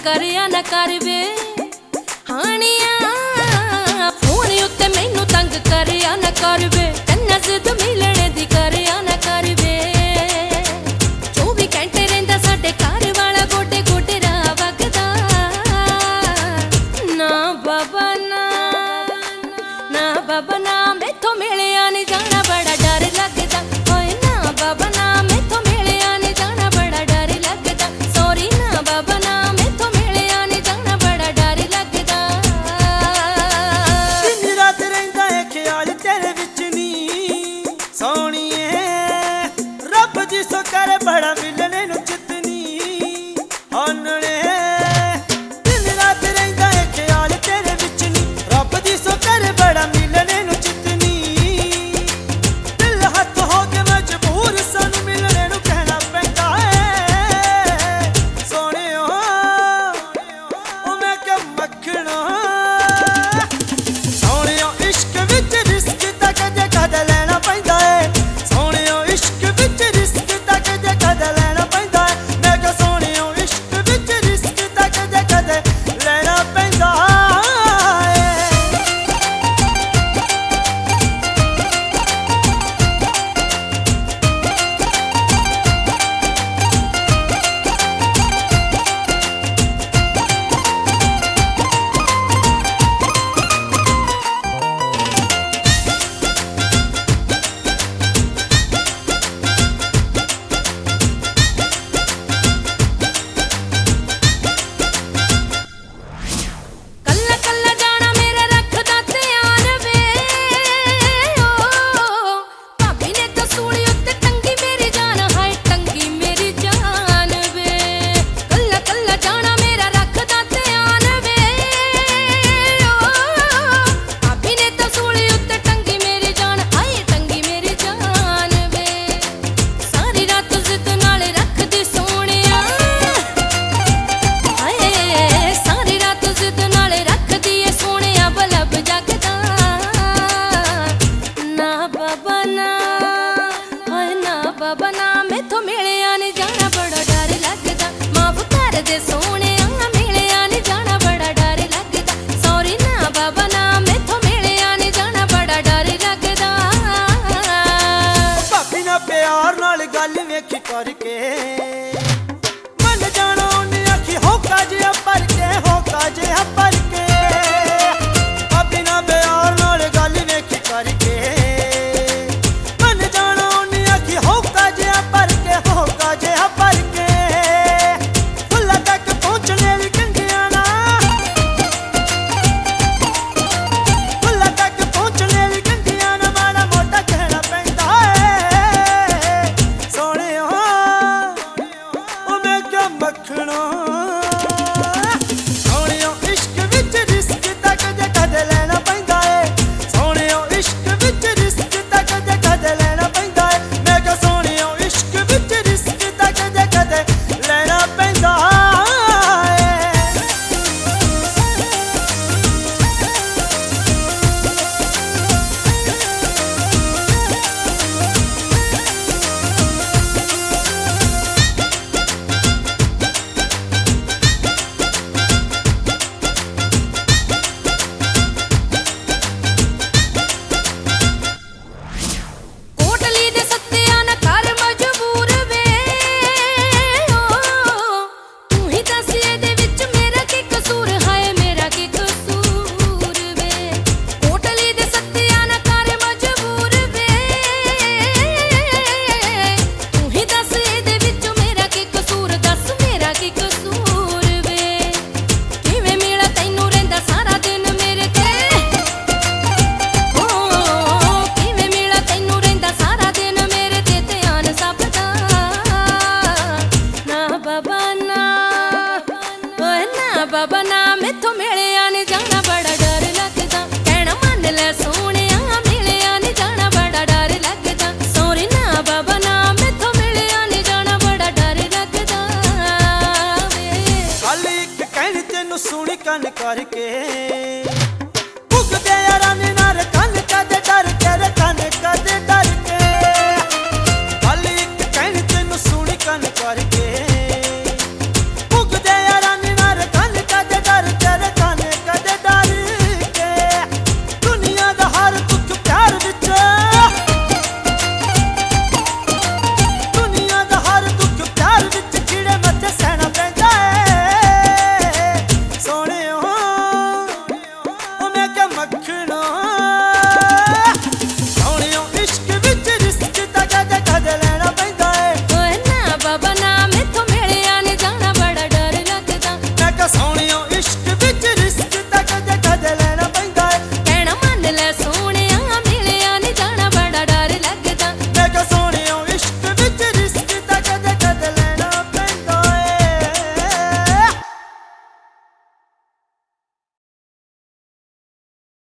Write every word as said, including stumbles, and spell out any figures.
करिया न कर वे हानिया फोन उत्ते मैनू तंग करिया न कर वे तन्ना जिद मिलने दी करिया न कर वे चौबी घंटे रहिंदा साडे घर वाला गोडे गोडे राह वगदा ना बाबा ना ना बाबा ना मैथों मिलिया नहीं जाना बड़ा डर लगदा ओए ना बाबा ना मैथों मिलिया नहीं जाना बड़ा डर लगदा सॉरी ना बाबा ना मैथों मिलिया नहीं जाना बड़ा डर लगदा दिन रात रहिंदा है ख्याल तेरे विच नी सोहणीए रब जी सो कर बड़ा मिलने नूं चितनी आनणे दिन रात रहिंदा है ख्याल तेरे विच नी रब जी सो कर बड़ा मिलने नूं चितनी दिल हथ हो के मजबूर सानू मिलने नूं कहना पैंदा है सोहणियो ओ मैं क्या मखणा सोहणियो इश्क विच रिस्क तां कदे कदे लेना पैंदा है सोहणियो इश्क विच रिस्क तां कदे कदे लेना पैंदा है मैं क्या सोहणियो इश्क विच रिस्क तां कदे कदे लेना पैंदा है कल्ला कल्ला जाना मेरा रखदा ध्यान वे ओ भाभी ने तो सूली उत्ते टंगी मेरी जान हाय टंगी मेरी जान वे कल्ला कल्ला जाना मेरा रखदा ध्यान वे ओ भाभी ने तो सूली उत्ते टंगी मेरी जान हाय टंगी मेरी जान वे सारी रात जिद नाल रखदी सोहणिया हाय सारी रात जिद नाल रखदी ए सोहणिया बलब जगदा ना बाबा ना हाय ना बाबा ना मैथों मिलिया नहीं जाना बड़ा डर लगदा माफ कर दे सोहणिया मिलिया नहीं जाना बड़ा डर लगदा सॉरी ना बाबा ना मैथों मिलिया नहीं जाना बड़ा डर लगदा भाभी ना प्यार नाल गल वेखी करके मन जाना उन्हें आखी होका जिहा पर के होका जिहा पर के भाभी ना प्यार नाल गल वेखी करके मन जाना उन्हें आखी होका जिहा पर के होका जिहा पर के फुल्ला तक पहुंचने ली कंडियां ना फुल्ला तक पहुंचने ली कंडियां ना माड़ा मोटा कहना पैंदा है सोहणियो ओ मैं क्या मखणा सोहणियो इश्क विच रिस्क तां कदे कदे लेना पैंदा है सोहणियो इश्क विच रिस्क तां कदे कदे लेना पैंदा है मैं क्या सोहणियो इश्क विच रिस्क तां कदे कदे लेना पैंदा है कोटली दे सत्तिया न कर मजबूर वे ओ तू ही दस एदे विच मेरा की कसूर हाय मेरा की कसूर वे कोटली दे सत्तिया न कर मजबूर वे तू ही दस एदे विच मेरा की कसूर दस मेरा की कसूर वे किवें मिला तैनू रहिंदा सारा दिन मेरे ते ओ किवें मिला तैनू रहिंदा सारा दिन मेरे ते ध्यान सब दा ना बाबा ना ओए ना बाबा ना मैथों मिलिया नहीं जाना बड़ा डर लगदा कहना मन ले सोहणिया मिलिया नहीं जाना बड़ा डर लगदा सॉरी ना बाबा ना मैथों मिलिया नहीं जाना बड़ा डर लगदा वे गल इक कहनी तेनू सुन कन करके